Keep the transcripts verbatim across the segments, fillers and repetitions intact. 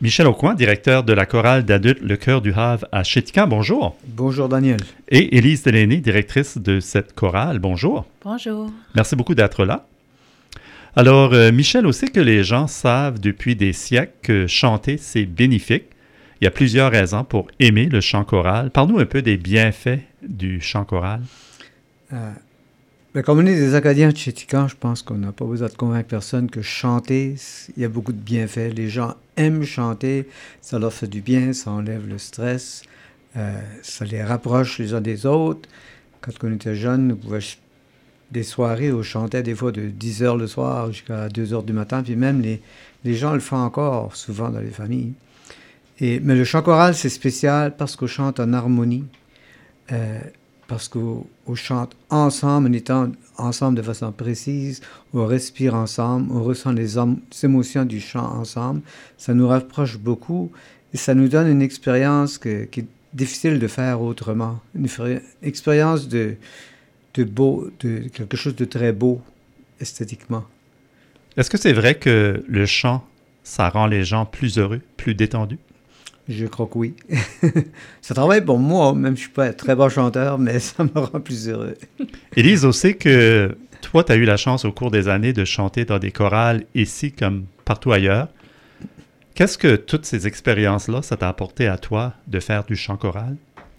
Michel Aucoin, directeur de la chorale d'adultes Le Chœur du Havre à Chéticamp. Bonjour. Bonjour Daniel. Et Élise Delaney, directrice de cette chorale. Bonjour. Bonjour. Merci beaucoup d'être là. Alors, euh, Michel, aussi que les gens savent depuis des siècles que chanter, c'est bénéfique. Il y a plusieurs raisons pour aimer le chant choral. Parle-nous un peu des bienfaits du chant choral. Euh, ben, comme on est des Acadiens de Chéticamp, je pense qu'on n'a pas besoin de convaincre personne que chanter, il y a beaucoup de bienfaits. Les gens aiment chanter, ça leur fait du bien, ça enlève le stress, euh, ça les rapproche les uns des autres. Quand on était jeunes, nous pouvions des soirées où on chantait des fois de dix heures le soir jusqu'à deux heures du matin, puis même les, les gens le font encore souvent dans les familles. Et, mais le chant choral, c'est spécial parce qu'on chante en harmonie, euh, parce qu'on on chante ensemble, en étant ensemble de façon précise, on respire ensemble, on ressent les, om- les émotions du chant ensemble. Ça nous rapproche beaucoup et ça nous donne une expérience que, qui est difficile de faire autrement. Une fr- expérience de, de beau, de quelque chose de très beau esthétiquement. Est-ce que c'est vrai que le chant, ça rend les gens plus heureux, plus détendus? Je crois que oui. Ça travaille pour moi, même si je ne suis pas un très bon chanteur, mais ça me rend plus heureux. Élise, aussi que toi, tu as eu la chance au cours des années de chanter dans des chorales ici comme partout ailleurs. Qu'est-ce que toutes ces expériences-là, ça t'a apporté à toi de faire du chant choral?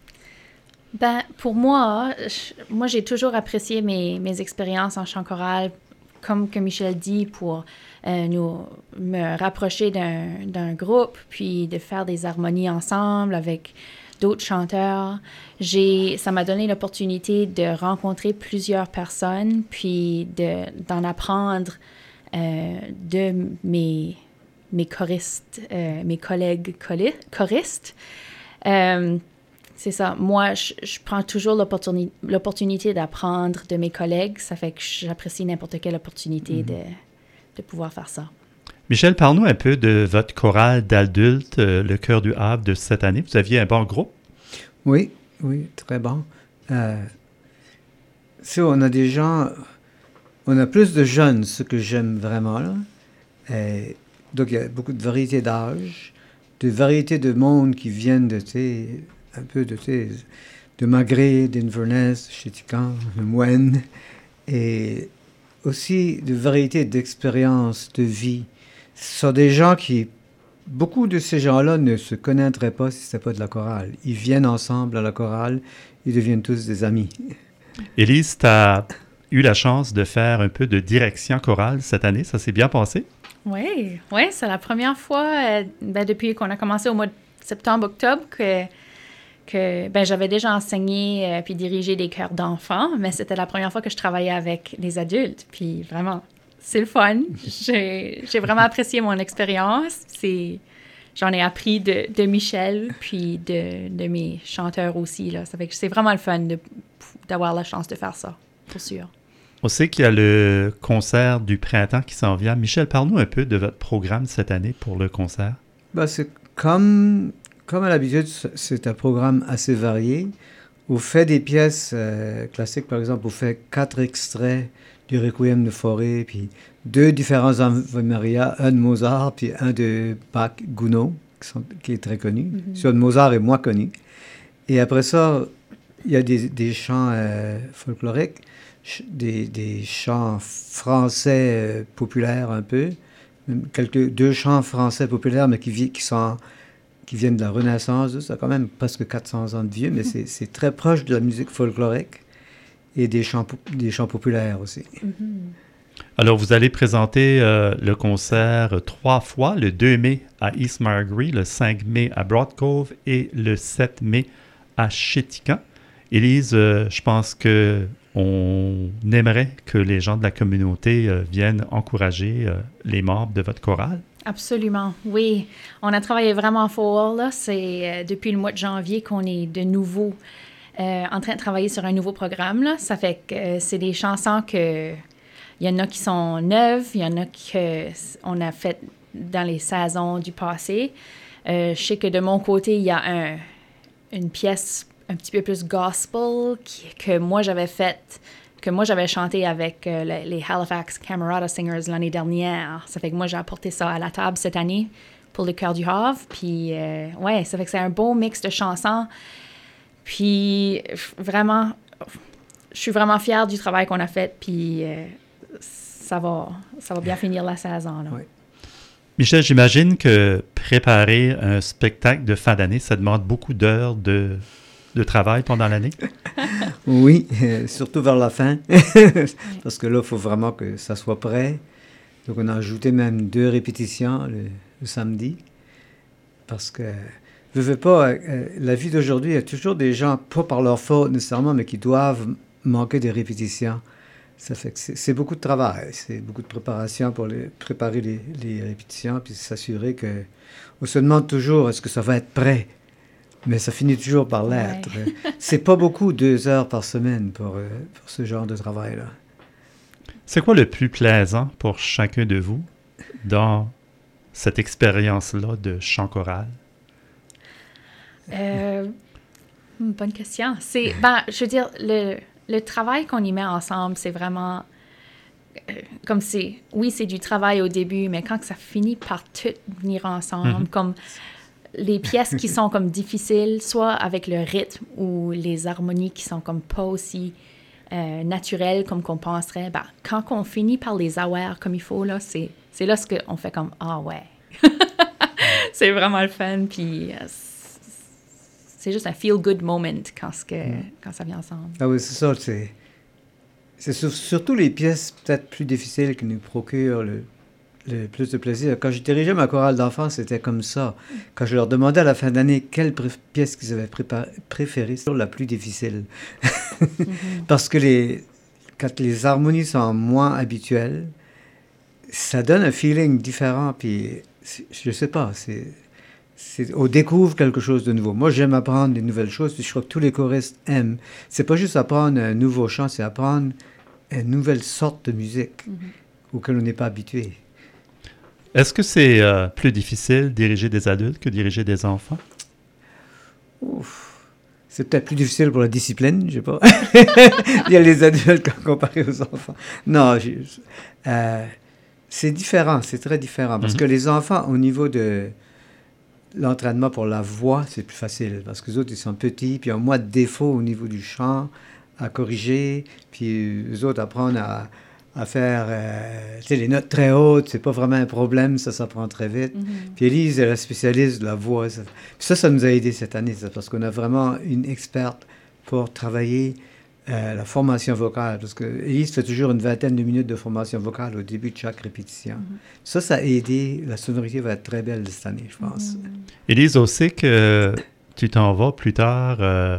Ben, pour moi, je, moi, j'ai toujours apprécié mes, mes expériences en chant choral, comme que Michel dit, pour euh, nous, me rapprocher d'un, d'un groupe, puis de faire des harmonies ensemble avec d'autres chanteurs. J'ai, ça m'a donné l'opportunité de rencontrer plusieurs personnes, puis de, d'en apprendre euh, de mes, mes choristes, euh, mes collègues choli- choristes. Euh, C'est ça. Moi, je, je prends toujours l'opportuni- l'opportunité d'apprendre de mes collègues. Ça fait que j'apprécie n'importe quelle opportunité mm-hmm. de, de pouvoir faire ça. Michel, parle-nous un peu de votre chorale d'adultes, euh, Le Chœur du Havre de cette année. Vous aviez un bon groupe? Oui, oui, très bon. Euh, si on a des gens... On a plus de jeunes, ce que j'aime vraiment, là. Et donc, il y a beaucoup de variété d'âge, de variété de monde qui viennent de, tu sais, un peu de, tu sais, de Magré, d'Inverness, Chéticamp, de Moine, et aussi de variété d'expériences, de vie. Ce sont des gens qui, beaucoup de ces gens-là ne se connaîtraient pas si ce n'était pas de la chorale. Ils viennent ensemble à la chorale, ils deviennent tous des amis. Élise, tu as eu la chance de faire un peu de direction chorale cette année, ça s'est bien passé? Oui, oui, c'est la première fois, euh, ben, depuis qu'on a commencé au mois de septembre-octobre, que que ben, j'avais déjà enseigné euh, puis dirigé des chœurs d'enfants, mais c'était la première fois que je travaillais avec les adultes. Puis vraiment, c'est le fun. J'ai, j'ai vraiment apprécié mon expérience. C'est, j'en ai appris de, de Michel puis de, de mes chanteurs aussi. Là. Ça fait que c'est vraiment le fun de, d'avoir la chance de faire ça, pour sûr. On sait qu'il y a le concert du printemps qui s'en vient. Michel, parle-nous un peu de votre programme cette année pour le concert. Ben, c'est comme... Comme à l'habitude, c'est un programme assez varié. On fait des pièces euh, classiques, par exemple, on fait quatre extraits du Requiem de Fauré, puis deux différents Ave Maria, un de Mozart, puis un de Bach Gounod, qui, sont, qui est très connu. Mm-hmm. Celui de Mozart est moins connu. Et après ça, il y a des, des chants euh, folkloriques, des, des chants français euh, populaires un peu, quelques, deux chants français populaires, mais qui, qui sont... qui viennent de la Renaissance, ça a quand même presque quatre cents ans de vieux, mais c'est, c'est très proche de la musique folklorique et des chants, des chants populaires aussi. Mm-hmm. Alors, vous allez présenter euh, le concert trois fois, le deux mai à East Margaree, le cinq mai à Broad Cove et le sept mai à Chéticamp. Élise, euh, je pense qu'on aimerait que les gens de la communauté euh, viennent encourager euh, les membres de votre chorale. Absolument, oui. On a travaillé vraiment fort, là. C'est euh, depuis le mois de janvier qu'on est de nouveau euh, en train de travailler sur un nouveau programme, là. Ça fait que euh, c'est des chansons que... Il y en a qui sont neuves, il y en a qu'on a fait dans les saisons du passé. Euh, je sais que de mon côté, il y a un, une pièce un petit peu plus gospel qui, que moi j'avais faite que moi, j'avais chanté avec euh, les, les Halifax Camerata Singers l'année dernière. Ça fait que moi, j'ai apporté ça à la table cette année pour le Cœur du Havre. Puis, euh, ouais, ça fait que c'est un beau mix de chansons. Puis, vraiment, je suis vraiment fière du travail qu'on a fait. Puis, euh, ça va, ça va bien finir la saison, là. Ouais. Michel, j'imagine que préparer un spectacle de fin d'année, ça demande beaucoup d'heures de, de travail pendant l'année. Oui, euh, surtout vers la fin, parce que là, il faut vraiment que ça soit prêt. Donc, on a ajouté même deux répétitions le, le samedi, parce que, je ne veux pas, euh, la vie d'aujourd'hui, il y a toujours des gens, pas par leur faute nécessairement, mais qui doivent manquer des répétitions. Ça fait que c'est, c'est beaucoup de travail, c'est beaucoup de préparation pour les, préparer les, les répétitions, puis s'assurer que... On se demande toujours, est-ce que ça va être prêt? Mais ça finit toujours par l'être. Ouais. C'est pas beaucoup, deux heures par semaine pour, euh, pour ce genre de travail-là. C'est quoi le plus plaisant pour chacun de vous dans cette expérience-là de chant choral? Euh, bonne question. C'est, ben, je veux dire, le... Le travail qu'on y met ensemble, c'est vraiment euh, comme c'est... Oui, c'est du travail au début, mais quand ça finit par tout venir ensemble, mm-hmm. comme les pièces qui sont comme difficiles, soit avec le rythme ou les harmonies qui sont comme pas aussi euh, naturelles comme qu'on penserait, ben, quand on finit par les avoir comme il faut, là, c'est, c'est là ce qu'on fait comme « Ah ouais! » C'est vraiment le fun, puis... Euh, c'est juste un feel-good moment quand, ce que, mm. quand ça vient ensemble. Ah oui, c'est ça. C'est, c'est sur, surtout les pièces peut-être plus difficiles qui nous procurent le, le plus de plaisir. Quand je dirigeais ma chorale d'enfants, c'était comme ça. Quand je leur demandais à la fin d'année quelle pré- pièce qu'ils avaient prépa- préférée, c'est la plus difficile. mm-hmm. Parce que les, quand les harmonies sont moins habituelles, ça donne un feeling différent. Puis, je sais pas, c'est... C'est, on découvre quelque chose de nouveau. Moi, j'aime apprendre des nouvelles choses, puis je crois que tous les choristes aiment. C'est pas juste apprendre un nouveau chant, c'est apprendre une nouvelle sorte de musique mm-hmm. auquel on n'est pas habitué. Est-ce que c'est euh, plus difficile diriger des adultes que diriger des enfants? Ouf. C'est peut-être plus difficile pour la discipline, je sais pas. Il y a les adultes comparés aux enfants. Non, je, euh, c'est différent, c'est très différent. Parce mm-hmm. que les enfants, au niveau de... L'entraînement pour la voix, c'est plus facile parce que les autres, ils sont petits, puis ils ont moins de défauts au niveau du chant à corriger, puis les autres apprennent à, à faire euh, tu sais, les notes très hautes, c'est pas vraiment un problème, ça s'apprend très vite. Mm-hmm. Puis Élise est la spécialiste de la voix. Ça, ça, ça nous a aidé cette année, ça, parce qu'on a vraiment une experte pour travailler euh, la formation vocale, parce que Élise fait toujours une vingtaine de minutes de formation vocale au début de chaque répétition. Mm-hmm. Ça, ça a aidé. La sonorité va être très belle cette année, je pense. Mm-hmm. Élise, aussi que tu t'en vas plus tard, euh,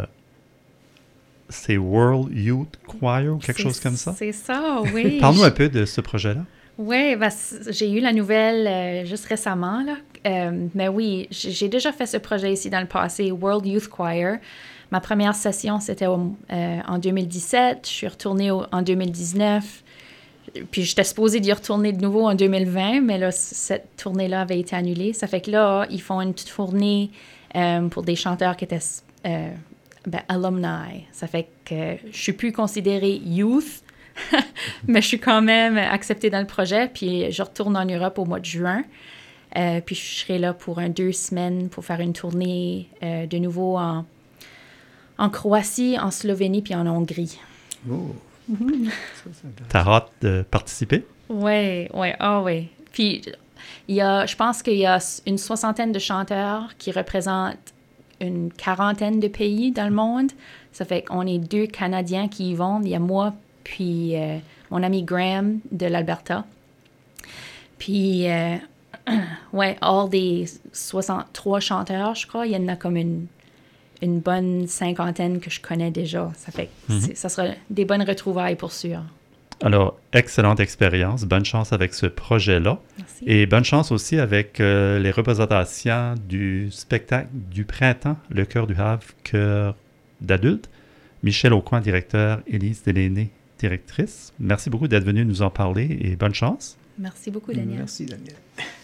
c'est World Youth Choir ou quelque c'est, chose comme ça? C'est ça, oui. Parle-nous un peu de ce projet-là. Oui, ben, j'ai eu la nouvelle euh, juste récemment, là. Euh, mais oui, j'ai déjà fait ce projet ici dans le passé, World Youth Choir. Ma première session, c'était au, euh, en deux mille dix-sept. Je suis retournée au, en deux mille dix-neuf. Puis j'étais supposée d'y retourner de nouveau en deux mille vingt, mais là, cette tournée-là avait été annulée. Ça fait que là, ils font une tournée euh, pour des chanteurs qui étaient euh, ben, alumni. Ça fait que je suis plus considérée youth, mais je suis quand même acceptée dans le projet. Puis je retourne en Europe au mois de juin. Euh, puis je serai là pour un deux semaines pour faire une tournée euh, de nouveau en... en Croatie, en Slovénie, puis en Hongrie. Oh! Mm-hmm. T'as hâte de participer? Oui, oui, ah oh, oui. Puis, il y a, je pense qu'il y a une soixantaine de chanteurs qui représentent une quarantaine de pays dans le monde. Ça fait qu'on est deux Canadiens qui y vont. Il y a moi, puis euh, mon ami Graham de l'Alberta. Puis, euh, ouais, hors des soixante-trois chanteurs, je crois, il y en a comme une... une bonne cinquantaine que je connais déjà. Ça fait que mm-hmm. ça sera des bonnes retrouvailles pour sûr. Alors, excellente expérience. Bonne chance avec ce projet-là. Merci. Et bonne chance aussi avec euh, les représentations du spectacle du printemps, Le Cœur du Havre, Cœur d'adultes. Michel Aucoin, directeur, Élise Delaney, directrice. Merci beaucoup d'être venu nous en parler et bonne chance. Merci beaucoup, Daniel. Merci, Daniel.